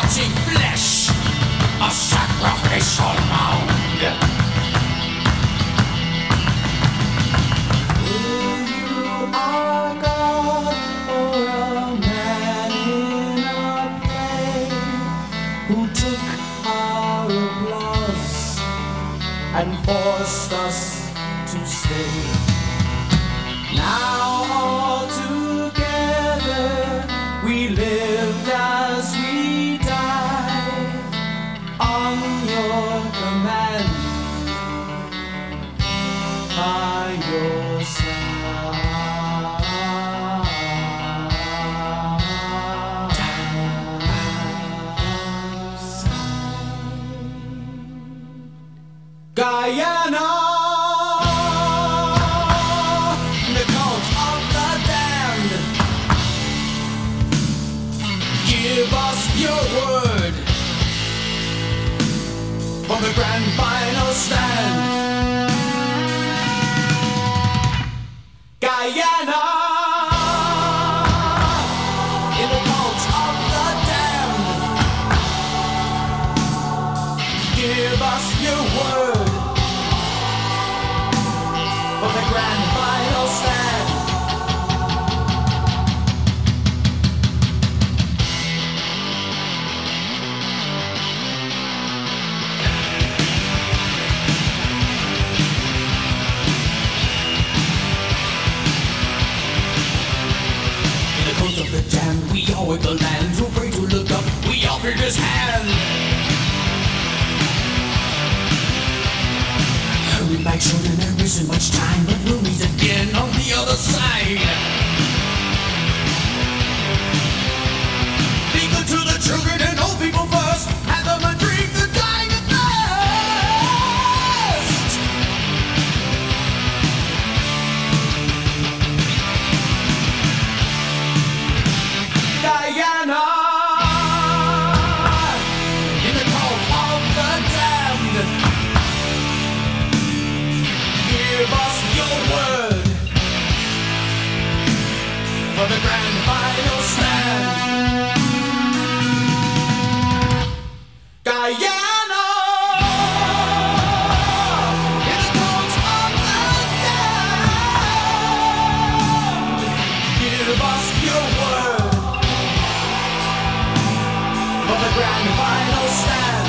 rotting flesh, a sacrificial mound. You are God or a man in a play who took our applause and forced us to stay. Now all together we lived as we died on your command, by your side. Guyana, the cult of the damned. Give us your word for the grand final stand. Guyana, in the cult of the damned. Give us your word for the grand final stand. Of the damned, we all with the land. Who pray to look up, we offered his hand. Hurry back, children, there isn't much time, but we'll meet again on the other side. Be good to the children and old people first. Have them a drink, the dying of thirst. Guyana, in the cult of the damned. Give us your word for the grand final stand. Guyana, in the cult of the damned. Give us your word for the grand final stand.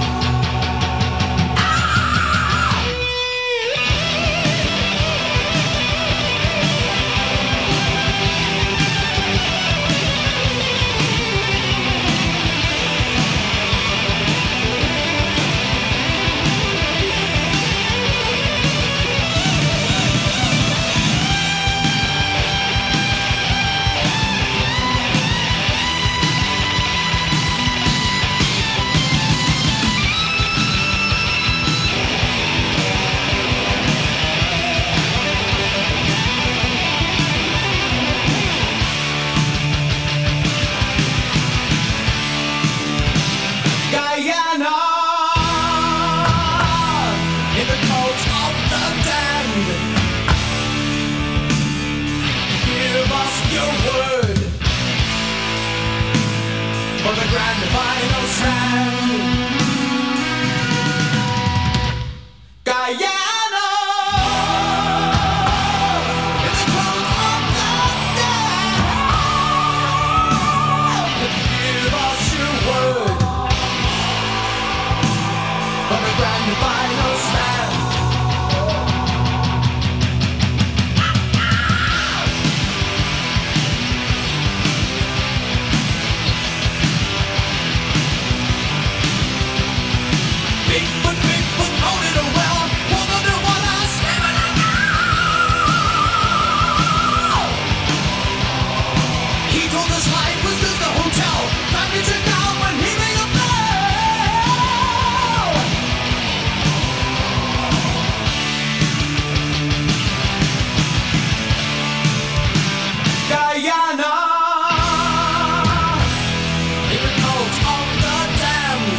Guyana, in the cult of the damned. Give us your word for the grand final stand. Guyana, in the cult of the damned. Give us your word for the grand final stand. Bigfoot, Bigfoot, loaded a well. Walk under water, swimming around. He told us life was just a hotel. Time to check out when he made a bell. Guyana, in the cult of the damned.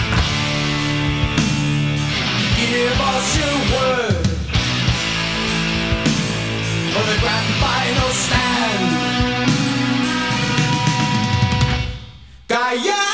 Give us your word for the grand final stand. Guyana.